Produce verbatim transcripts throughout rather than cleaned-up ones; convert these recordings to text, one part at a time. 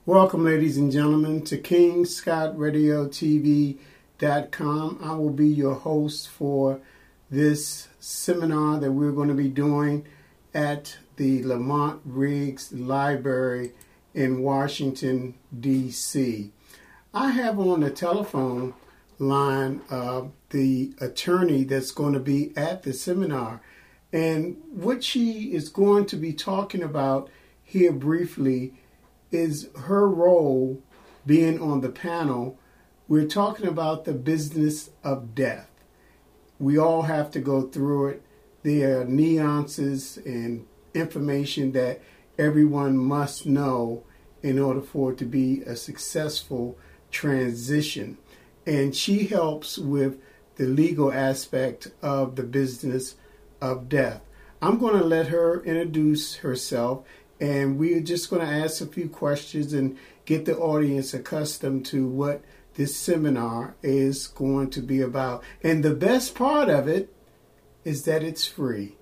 Welcome, ladies and gentlemen, to King Scott Radio T V dot com. I will be your host for this seminar that we're going to be doing at the Lamont Riggs Library in Washington, D C I have on the telephone line uh, the attorney that's going to be at the seminar. And what she is going to be talking about here briefly is her role being on the panel. We're talking about the business of death. We all have to go through it. There are nuances and information that everyone must know in order for it to be a successful transition. And she helps with the legal aspect of the business of death. I'm going to let her introduce herself, and we're just going to ask a few questions and get the audience accustomed to what this seminar is going to be about. And the best part of it is that it's free.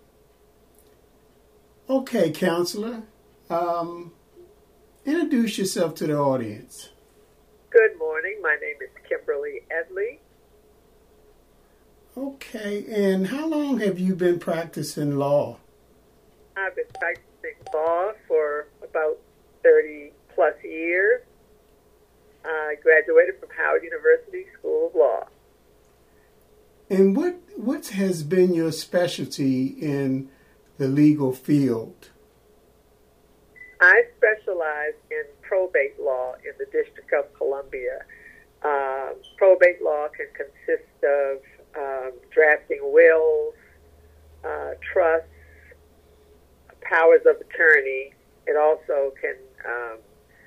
Okay, counselor, um, introduce yourself to the audience. Good morning. My name is Kimberly Edley. Okay, and how long have you been practicing law? I've been practicing law for about thirty plus years. I graduated from Howard University School of Law. And what what has been your specialty in the legal field? I specialize in probate law in the District of Columbia. Uh, probate law can consist of um, drafting wills, uh, trusts, powers of attorney. It also can, um,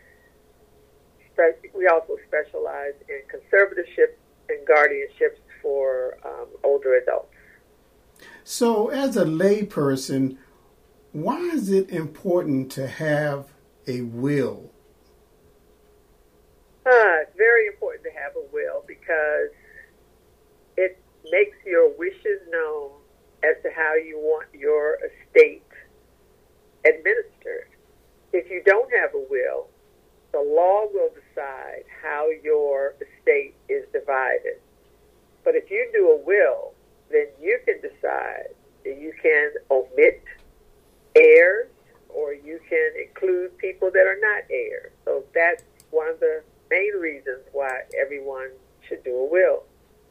spe- we also specialize in conservatorship and guardianships for um, older adults. So as a layperson, why is it important to have a will? Uh, it's very important to have a will because it makes your wishes known as to how you want your estate administered. If you don't have a will, the law will decide how your estate is divided. But if you do a will, then you can decide that you can omit heirs or you can include people that are not heirs. So that's one of the main reasons why everyone should do a will.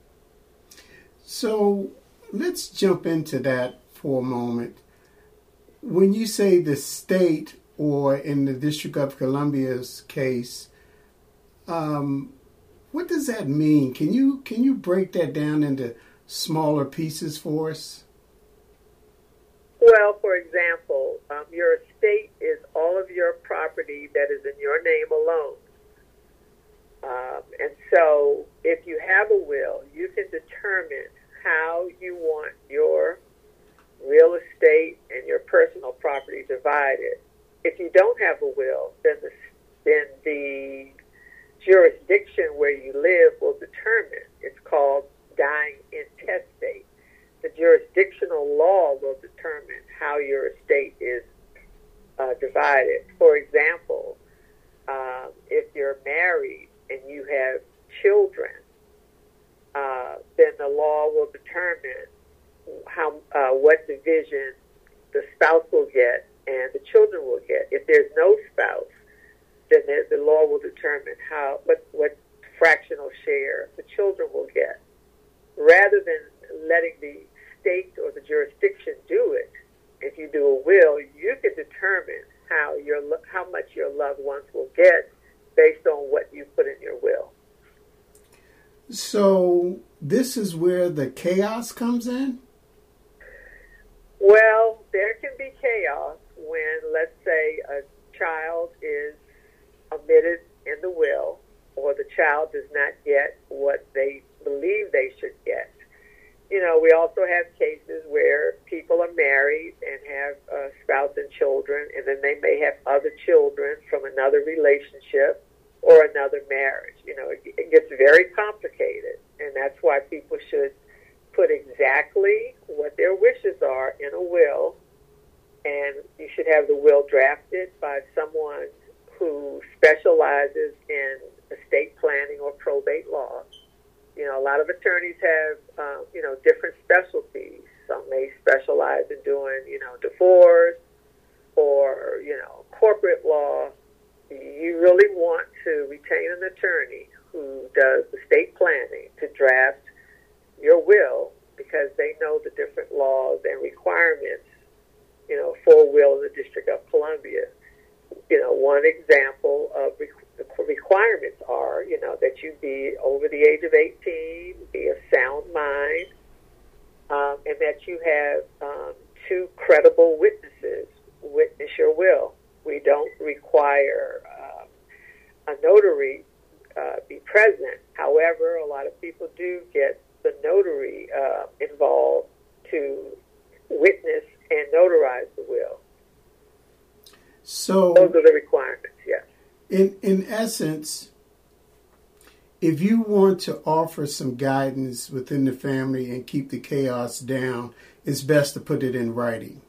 So let's jump into that for a moment. When you say the state, or in the District of Columbia's case, um, what does that mean? Can you can you break that down into smaller pieces for us? Well, for example, um, your estate is all of your property that is in your name alone. Um, and so if you have a will, you can determine how you want your real estate and your personal property divided. If you don't have a will, then the, then the jurisdiction where you live will determine. It's called dying intestate. The jurisdictional law will determine how your estate is uh, divided. For example, um, if you're married and you have children, uh, then the law will determine how uh, what division the spouse will get and the children will get. If there's no spouse, then the, the law will determine how what what fractional share the children will get. Rather than letting the state or the jurisdiction do it, if you do a will, you can determine how your how much your loved ones will get based on what you put in your will. So this is where the chaos comes in? Well, there can be chaos when, let's say, a child is omitted in the will or the child does not get what they believe they should get. You know, we also have cases where people are married and have a spouse and children, and then they may have other children from another relationship or another marriage. You know, it, it gets very complicated, and that's why people should put exactly what their wishes are in a will, and you should have the will drafted by someone who specializes in estate planning or probate law. You know, a lot of attorneys have, um, you know, different specialties. Some may specialize in doing, you know, divorce or, you know, corporate law. You really want to retain an attorney who does estate planning to draft your will, because they know the different laws and requirements, you know, for a will in the District of Columbia. You know, one example of re- the requirements are, you know, that you be over the age of eighteen, be of sound mind, um, and that you have um, two credible witnesses witness your will. We don't require um, a notary uh, be present. However, a lot of people do get the notary uh, involved to witness and notarize the will. So those are the requirements, yes. In in essence, if you want to offer some guidance within the family and keep the chaos down, it's best to put it in writing.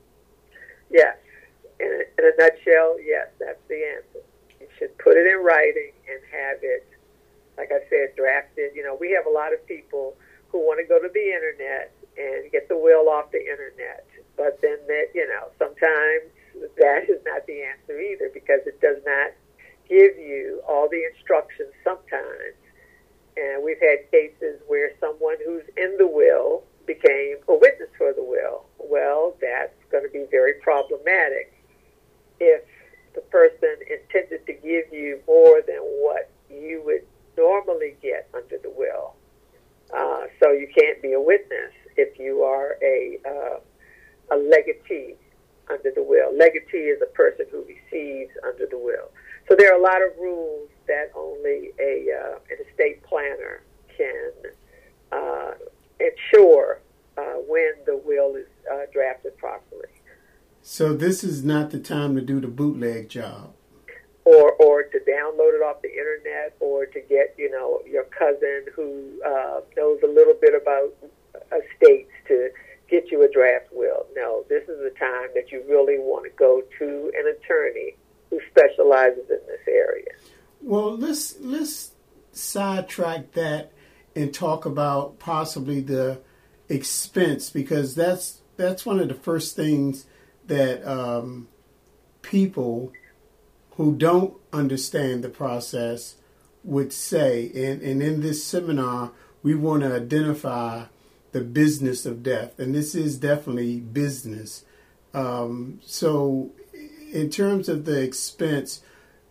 Yes. In a, in a nutshell, yes, that's the answer. You should put it in writing and have it, like I said, drafted. You know, we have a lot of people who want to go to the internet and get the will off the internet. But then, that, you know, sometimes that is not the answer either, because it does not give you all the instructions sometimes. And we've had cases where someone who's in the will became a witness for the will. Well, that's going to be very problematic if the person intended to give you more than what you would normally get under the will. Uh, so you can't be a witness if you are a uh, a legatee under the will. Legatee is a person who receives under the will. So there are a lot of rules that only a uh, an estate planner can uh, ensure uh, when the will is uh, drafted properly. So this is not the time to do the bootleg job. Or, or to download it off the internet, or to get, you know, your cousin who uh, knows a little bit about estates to get you a draft will. No, this is the time that you really want to go to an attorney who specializes in this area. Well, let's let's sidetrack that and talk about possibly the expense, because that's that's one of the first things that um, people who don't understand the process would say. And, and in this seminar, we want to identify the business of death. And this is definitely business. Um, so in terms of the expense,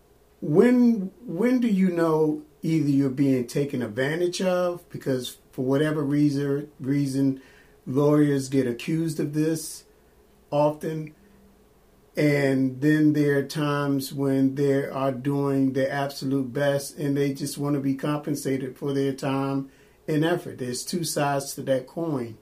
when when do you know either you're being taken advantage of, because for whatever reason, reason lawyers get accused of this often, and then there are times when they are doing their absolute best and they just want to be compensated for their time and effort. There's two sides to that coin.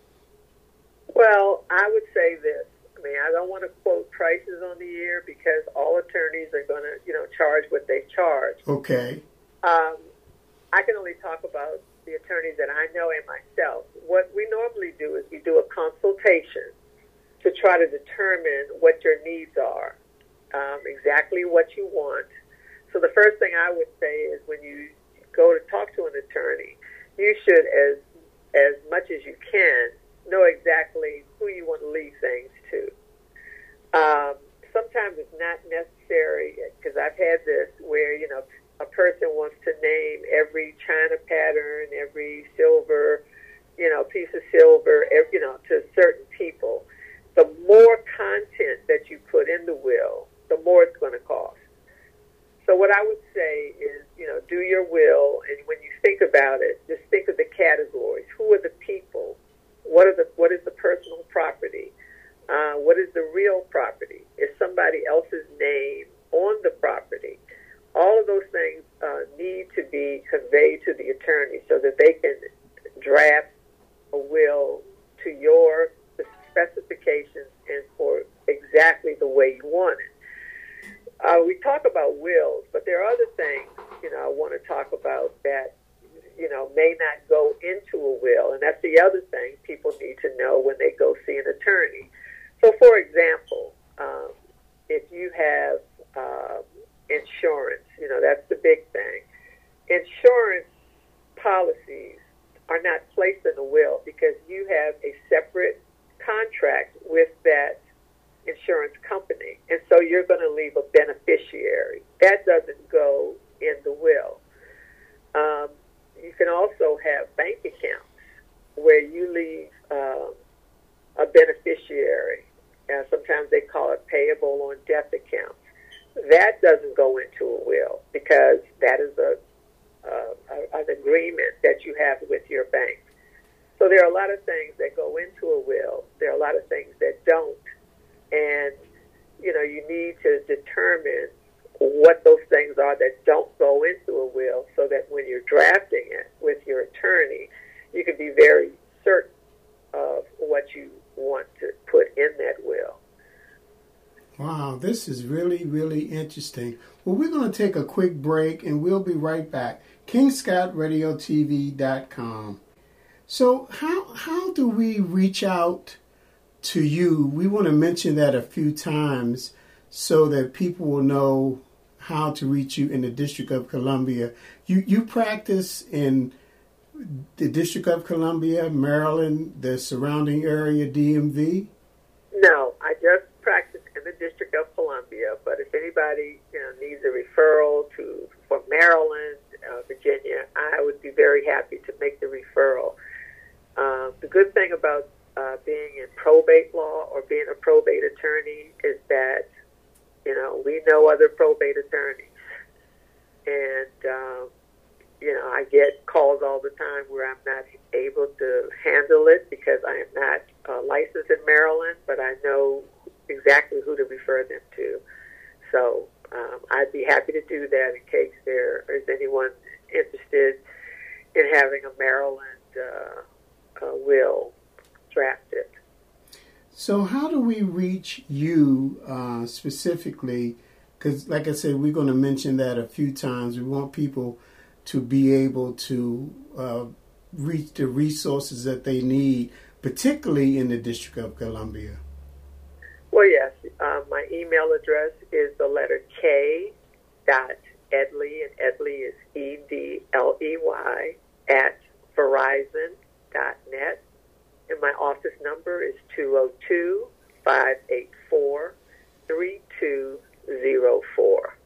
Well, I would say this. I mean, I don't want to quote prices on the air, because all attorneys are going to, you know, charge what they charge. Okay. Um, I can only talk about the attorneys that I know and myself. What we normally do is we do a consultation to try to determine what your needs are, um, exactly what you want. So the first thing I would say is, when you go to talk to an attorney, you should, as as much as you can, know exactly who you want to leave things to. Um, sometimes it's not necessary, because I've had this where, you know, a person wants to name every china pattern, every silver, you know, piece of silver, every, you know, to certain people. The more content that you put in the will, the more it's going to cost. So what I would say is, you know, do your will, and when you think about it, just think of the categories. Who are the people? What are the what is the personal property? Uh, what is the real property? Is somebody else's name on the property? All of those things uh, need to be conveyed to the attorney so that they can draft a will to your specifications and for exactly the way you want it. Uh, we talk about wills, but there are other things, you know, I want to talk about that, you know, may not go into a will. And that's the other thing people need to know when they go see an attorney. So, for example, um, if you have uh, insurance. You know, that's the big thing. Insurance policies are not placed in the will because you have a separate contract with that insurance company, and so you're going to leave a beneficiary. That doesn't go in the will. Um, you can also have bank accounts where you leave um, a beneficiary. Uh, sometimes they call it payable on death accounts. That doesn't go into a will because that is a, uh, a an agreement that you have with your bank. So there are a lot of things that go into a will. There are a lot of things that don't. And, you know, you need to determine what those things are that don't go into a will so that when you're drafting it with your attorney, you can be very certain of what you want to put in that will. Wow, this is really, really interesting. Well, we're going to take a quick break, and we'll be right back. King Scott Radio T V dot com. So how how do we reach out to you? We want to mention that a few times so that people will know how to reach you in the District of Columbia. You you practice in the District of Columbia, Maryland, the surrounding area, D M V? No, I just practice in the District of Columbia, but if anybody you know needs a referral to from Maryland, uh, Virginia, I would be very happy to make the referral. Uh, the good thing about uh, being in probate law or being a probate attorney is that, you know, we know other probate attorneys. And, um, you know, I get calls all the time where I'm not able to handle it because I am not uh, licensed in Maryland, but I know exactly who to refer them to. So um, I'd be happy to do that in case there is anyone interested in having a Maryland uh, uh, will drafted. So how do we reach you uh, specifically? Because like I said, we're going to mention that a few times. We want people to be able to uh, reach the resources that they need, particularly in the District of Columbia. Well, yes. Uh, my email address is the letter K dot Edley, and Edley is E D L E Y, at Verizon dot net. And my office number is two oh two, five eight four, three two oh four.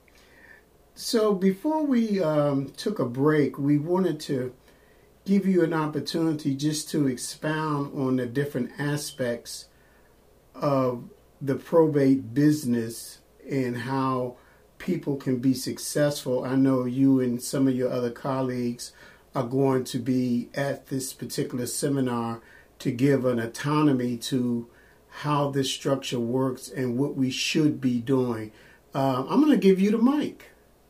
So before we um, took a break, we wanted to give you an opportunity just to expound on the different aspects of the probate business and how people can be successful. I know you and some of your other colleagues are going to be at this particular seminar to give an autonomy to how this structure works and what we should be doing. Uh, I'm going to give you the mic.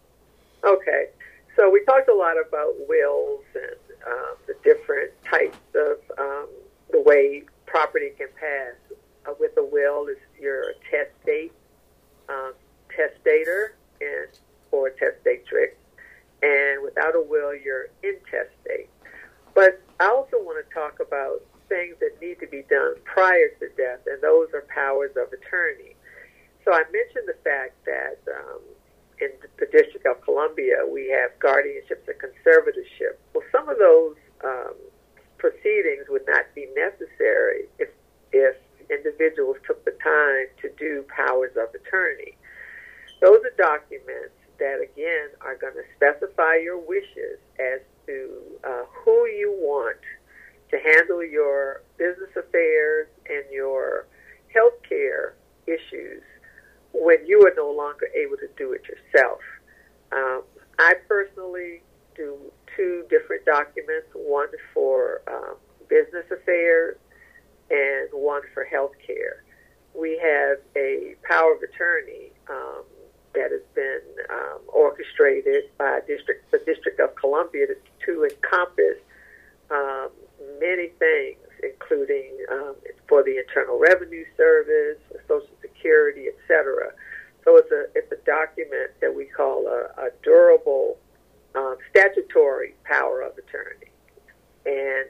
Okay. So we talked a lot about wills and um, the different types of um, the way property can pass. Uh, with a will, is you're a testate, um, testator, and or testatrix. And without a will, you're intestate. But I also want to talk about things that need to be done prior to death, and those are powers of attorney. So I mentioned the fact that um, in the District of Columbia, we have guardianships and conservatorship. Well, some of those um, proceedings would not be necessary if if individuals took the time to do powers of attorney. Those are documents that, again, are going to specify your wishes as to uh, who you want to handle your business affairs and your health care issues when you are no longer able to do it yourself. Um, I personally do two different documents, one for um, business affairs and one for health care. We have a power of attorney um, that has been um, orchestrated by district, the District of Columbia to, to encompass um, many things, including um, for the Internal Revenue Service, for Social Security, et cetera. So it's a it's a document that we call a, a durable um, statutory power of attorney. And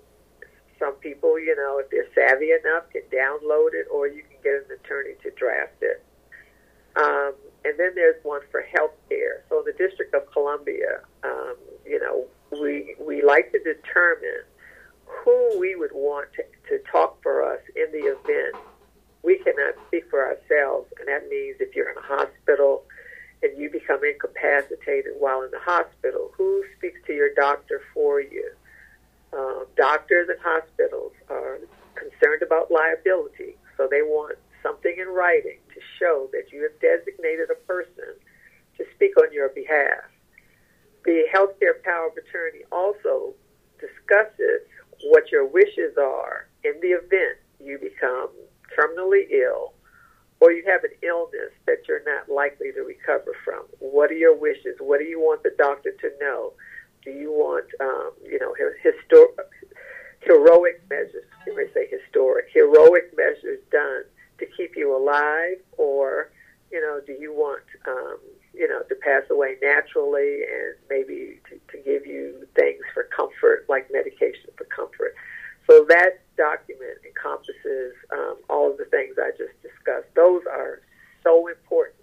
some people, you know, if they're savvy enough, can download it, or you can get an attorney to draft it. Um, and then there's one for health care. So in the District of Columbia, um, you know, we we like to determine who we would want to, to talk for us in the event we cannot speak for ourselves. And that means if you're in a hospital and you become incapacitated while in the hospital, who speaks to your doctor for you? Uh, doctors and hospitals are concerned about liability, so they want something in writing to show that you have designated a person to speak on your behalf. The healthcare power of attorney also discusses what your wishes are in the event you become terminally ill or you have an illness that you're not likely to recover from. What are your wishes? What do you want the doctor to know? Do you want, um, you know, histor- heroic measures, you may say historic, heroic measures done to keep you alive? Or, you know, do you want, um, you know, to pass away naturally and maybe to, to give you things for comfort, like medication for comfort? So that document encompasses um, all of the things I just discussed. Those are so important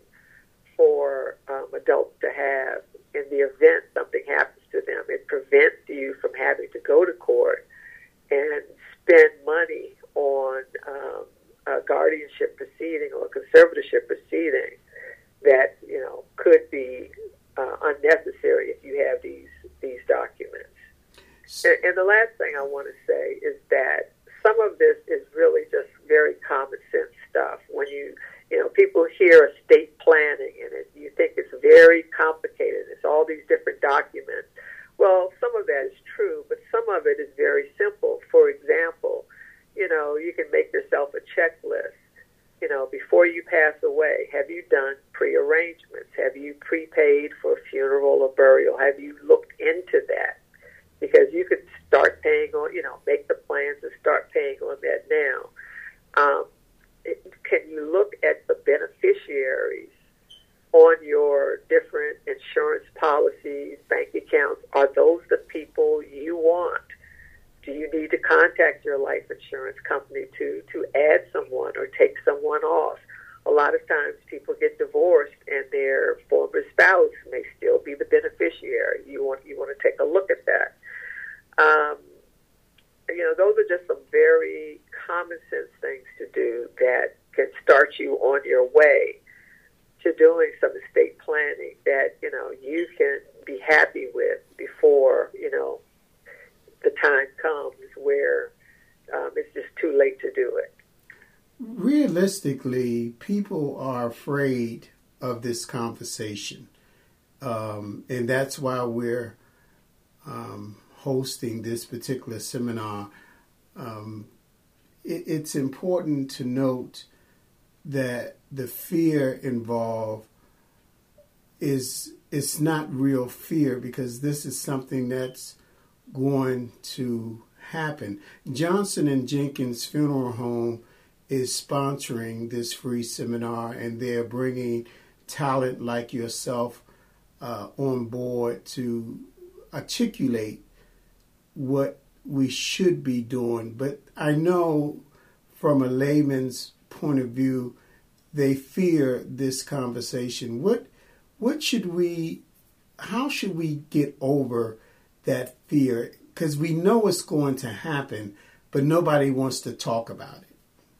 for um, adults to have in the event something happens to them. It prevents you from having to go to court and spend money on um, a guardianship proceeding or a conservatorship proceeding that, you know, could be uh, unnecessary if you have these these documents. And, and the last thing I want to say is that some of this is really just very common sense stuff. When you, you know, people hear estate planning and it, you think it's very complicated. It's all these different documents. Well, some of that is true, but some of it is very simple. For example, you know, you can make yourself a checklist. You know, before you pass away, have you done pre-arrangements? Have you prepaid for funeral or burial? Have you looked into that? Because you could start paying on, you know, make the plans and start paying on that now. Um, it, can you look at the beneficiaries on your different insurance policies, bank accounts? Are those the people you want? Do you need to contact your life insurance company to, to add someone or take someone off? A lot of times people get divorced and their former spouse may still be the beneficiary. You want you want to take a look at that. Um, you know, those are just some very common sense things to do that can start you on your way to doing some estate planning that, you know, you can be happy with before, you know, the time comes where um, it's just too late to do it. Realistically, people are afraid of this conversation. Um, and that's why we're um, hosting this particular seminar. Um, it, it's important to note that the fear involved is it's not real fear, because this is something that's going to happen. Johnson and Jenkins Funeral Home is sponsoring this free seminar, and they're bringing talent like yourself uh, on board to articulate what we should be doing. But I know from a layman's point of view, they fear this conversation. What what should we, how should we get over that fear? Because we know it's going to happen, but nobody wants to talk about it.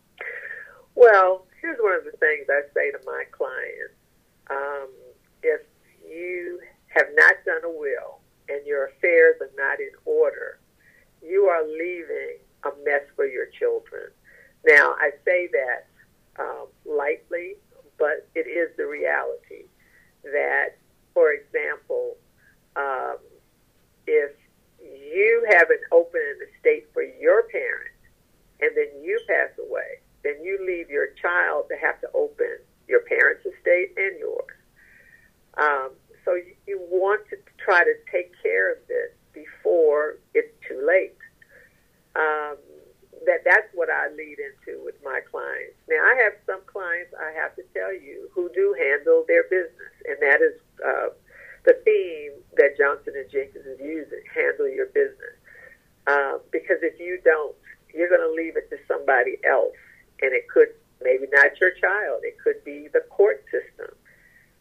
Well, here's one of the things I say to my clients. Um, if you have not done a will and your affairs are not in order, you are leaving a mess for your children. Now, I say that um, lightly, but it is the reality that, for example, um, if you have an open estate for your parent and then you pass away, then you leave your child to have to open your parents' estate and yours. Um, so you, you want to try to take care of this before it's too late. Um, that that's what I lead into with my clients. Now, I have some clients, I have to tell you, who do handle their business, and that is uh, the theme that Johnson and Jenkins is using, handle your business. Um, because if you don't, you're going to leave it to somebody else, and it could, maybe not your child, it could be the court system.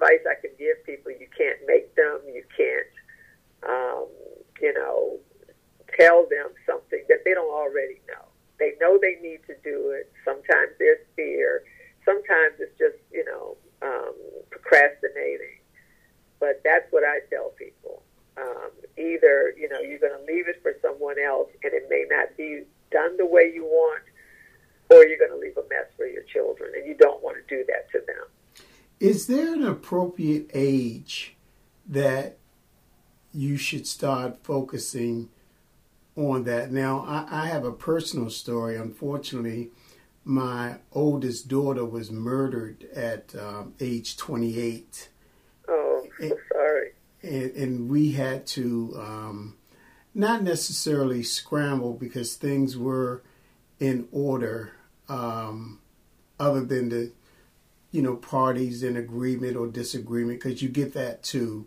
advice I can give people: you can't make them, you can't, um, you know, tell them something that they don't already know. They know they need to do it. Sometimes there's fear. Sometimes it's just, you know, um, procrastinating. But that's what I tell people. Um, either, you know, you're going to leave it for someone else and it may not be done the way you want, or you're going to leave a mess for your children, and you don't want to do that to them. Is there an appropriate age that you should start focusing on that? Now, I, I have a personal story. Unfortunately, my oldest daughter was murdered at um, age twenty-eight. Oh, I'm so sorry. And, and we had to um, not necessarily scramble because things were in order, um, other than the, you know, parties in agreement or disagreement, because you get that too.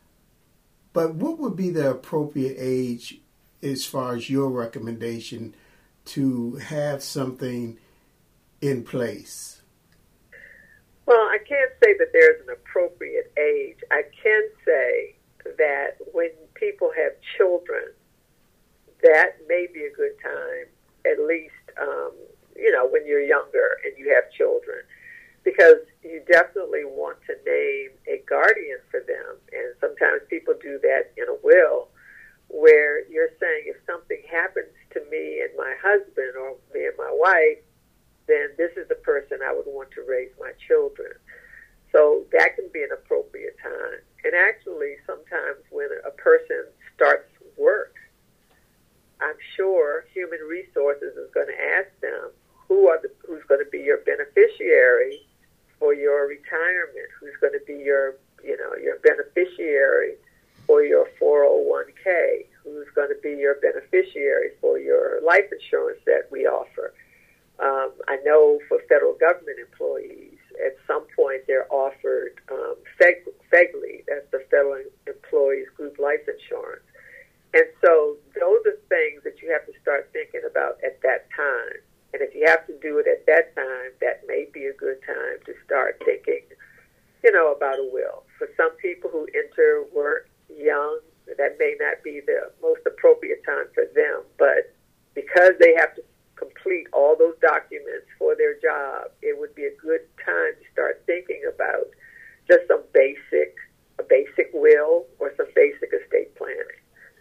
But what would be the appropriate age, as far as your recommendation, to have something in place? Well, I can't say that there's an appropriate age. I can say that when people have children, that may be a good time, at least, um, you know, when you're younger and you have children, because you definitely want to name a guardian for them. And sometimes people do that in a will, where you're saying, if something happens to me and my husband or me and my wife, then this is the person I would want to raise my children. So that can be an appropriate time. And actually, sometimes when a person starts work, I'm sure Human Resources is going to ask them, who are the, who's going to be your beneficiary for your retirement? Who's going to be your, you know, your beneficiary for your four oh one k? Who's going to be your beneficiary for your life insurance that we offer? Um, I know for federal government employees, at some point they're offered um, F E G L I, that's the Federal Employees Group Life Insurance. And so those are things that you have to start thinking about at that time. And if you have to do it at that time, that may be a good time to start thinking, you know, about a will. For some people who enter work young, that may not be the most appropriate time for them. But because they have to complete all those documents for their job, it would be a good time to start thinking about just some basic, a basic will or some basic estate planning.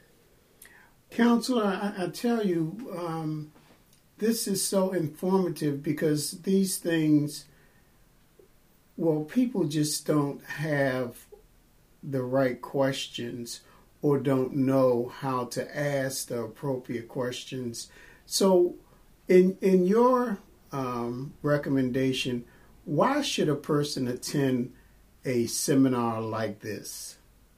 Counselor, I, I tell you, um, this is so informative because these things, well, people just don't have the right questions or don't know how to ask the appropriate questions. So in in your um, recommendation, why should a person attend a seminar like this?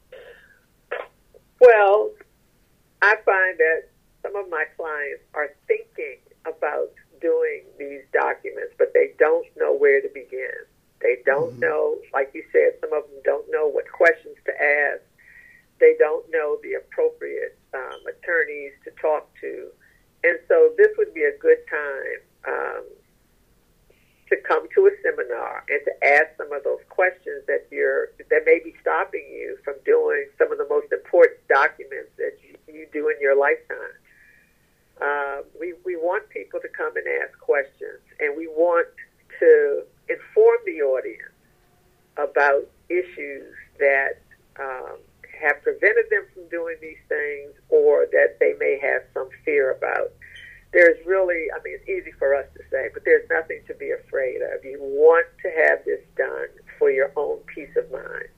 Well, I find that some of my clients are thinking about doing these documents, but they don't know where to begin. They don't mm-hmm. know, like you said, some of them don't know what questions to ask. They don't know the appropriate um, attorneys to talk to. And so this would be a good time um, to come to a seminar and to ask some of those questions that you're that may be stopping you from doing some of the most important documents that you, you do in your lifetime. Uh, we we want people to come and ask questions, and we want to inform the audience about issues that um, have prevented them from doing these things or that they may have some fear about. There's really, I mean, it's easy for us to say, but there's nothing to be afraid of. You want to have this done for your own peace of mind.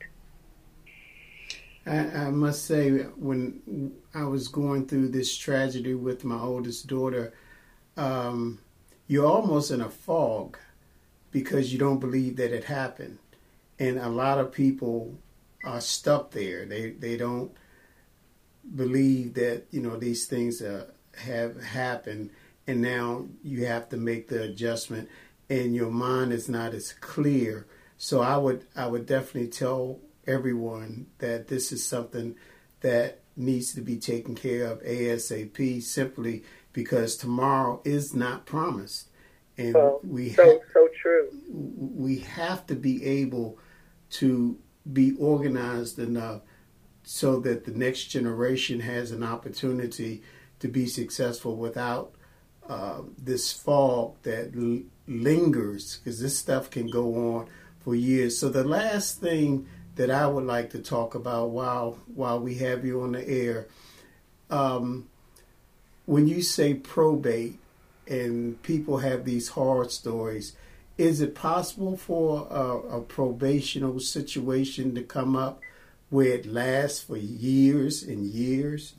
I, I must say, when I was going through this tragedy with my oldest daughter, um, you're almost in a fog because you don't believe that it happened. And a lot of people are stuck there. They they don't believe that, you know, these things uh, have happened, and now you have to make the adjustment, and your mind is not as clear. So I would I would definitely tell everyone that this is something that needs to be taken care of ASAP, simply because tomorrow is not promised, and oh, we so ha- so true. We have to be able to be organized enough so that the next generation has an opportunity to be successful without uh, this fog that l- lingers, because this stuff can go on for years. So the last thing that I would like to talk about while while we have you on the air, um, when you say probate and people have these horror stories, is it possible for a, a probational situation to come up where it lasts for years and years?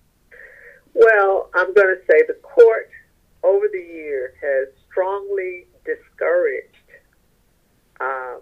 Well, I'm going to say the court over the years has strongly discouraged um,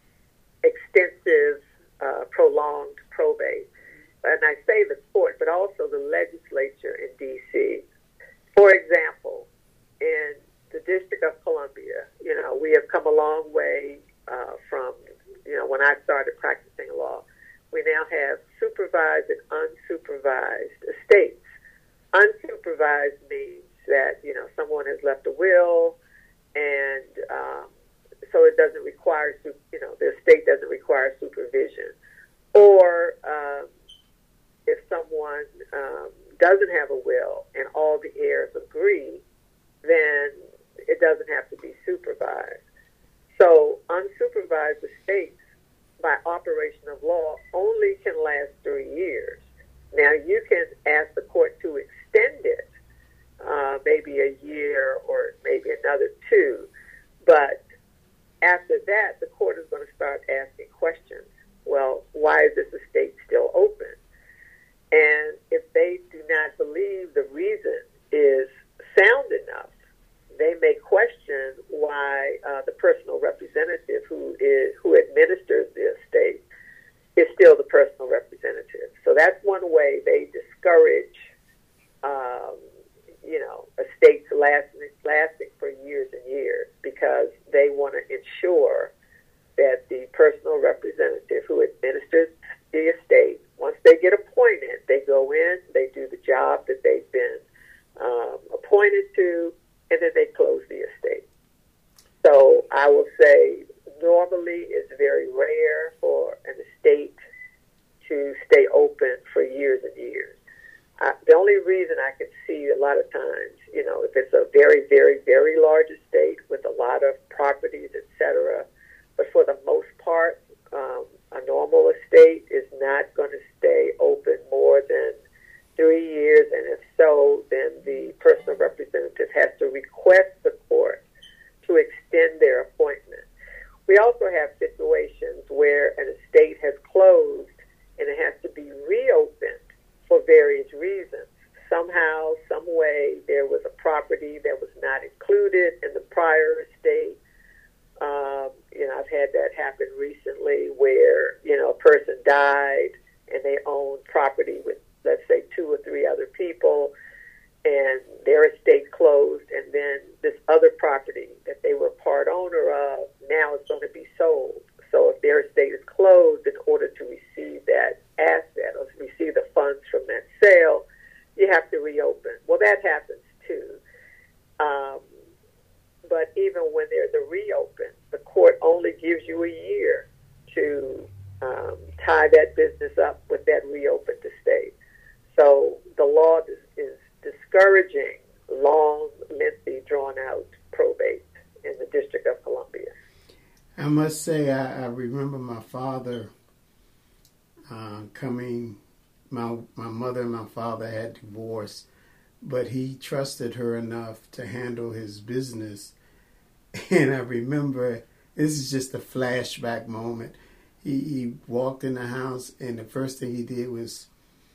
extensive, uh, prolonged probate. And I say the court, but also the legislature in D C. For example, in the District of Columbia, you know, we have come a long way uh, from, you know, when I started practicing law. We now have supervised and unsupervised estates. Unsupervised means that, you know, someone has left a will, and um, so it doesn't require, you know, the estate doesn't require supervision. Or um, if someone um, doesn't have a will and all the heirs agree, then it doesn't have to be supervised. So unsupervised estates, by operation of law, only can last three years. Now, you can ask the court to extend it, uh, maybe a year or maybe another two, but after that, the court is going to start asking questions. Well, why is this estate still open? And if they do not believe the reason is sound enough, they may question why uh, the personal representative who is who administers the estate is still the personal representative. So that's one way they discourage, um, you know, estates lasting, lasting for years and years, because they want to ensure that the personal representative who administers the estate, once they get appointed, they go in, they do the job that they've been um, appointed to, and then they close the estate. So I will say normally it's very rare for an estate to stay open for years and years. Uh, the only reason I can see a lot of times, you know, if it's a very, very, very large estate with a lot of properties, et cetera, but for the most part, um, a normal estate is not going to stay open more than three years, and if so, then the personal representative has to request the court to extend their appointment. We also have situations where an estate has closed and it has to be reopened for various reasons. Somehow, some way, there was a property that was not included in the prior estate. Um, you know, I've had that happen recently where, you know, a person died and they owned property with, let's say, two or three other people, and their estate closed, and then this other property that they were part owner of now is going to be sold. So if their estate is closed, in order to receive that asset or receive the funds from that sale, you have to reopen. Well, that happens too. Um, but even when there's a reopen, the court only gives you a year to um, tie that business up with that reopened estate. So the law is, is discouraging long, lengthy, drawn-out probate in the District of Columbia. I must say, I, I remember my father uh, coming, my, my mother and my father had divorced, but he trusted her enough to handle his business. And I remember, this is just a flashback moment. He, he walked in the house, and the first thing he did was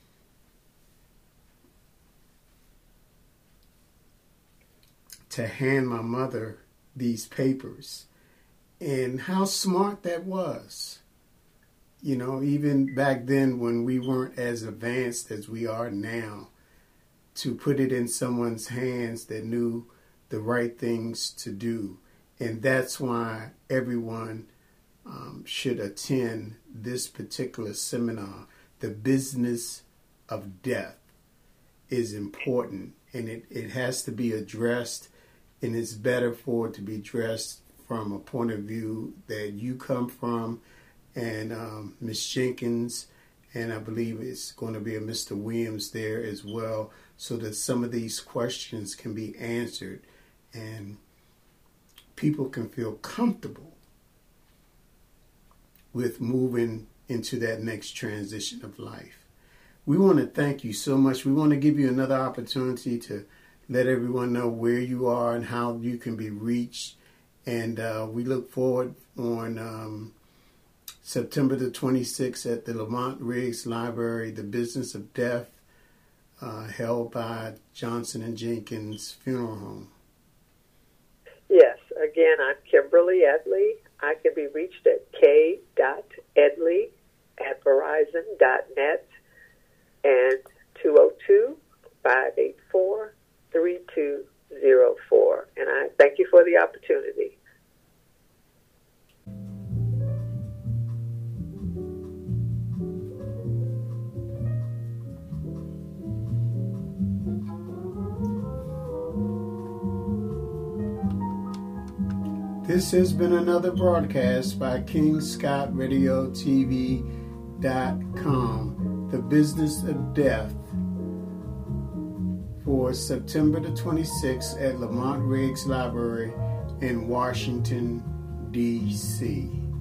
to hand my mother these papers. And how smart that was. You know, even back then when we weren't as advanced as we are now, to put it in someone's hands that knew the right things to do. And that's why everyone um, should attend this particular seminar. The business of death is important, and it, it has to be addressed, and it's better for it to be addressed from a point of view that you come from and um, Miss Jenkins, and I believe it's going to be a Mister Williams there as well, so that some of these questions can be answered and people can feel comfortable with moving into that next transition of life. We want to thank you so much. We want to give you another opportunity to let everyone know where you are and how you can be reached. And uh, we look forward on um, September the twenty-sixth at the Lamont Riggs Library, The Business of Death, uh, held by Johnson and Jenkins Funeral Home. Yes, again, I'm Kimberly Edley. I can be reached at k.edley at verizon dot net and two oh two, five eight four, three two oh four. And I thank you for the opportunity. This has been another broadcast by King Scott Radio T V dot com, The Business of Death, for September the twenty-sixth at Lamont Riggs Library in Washington, D C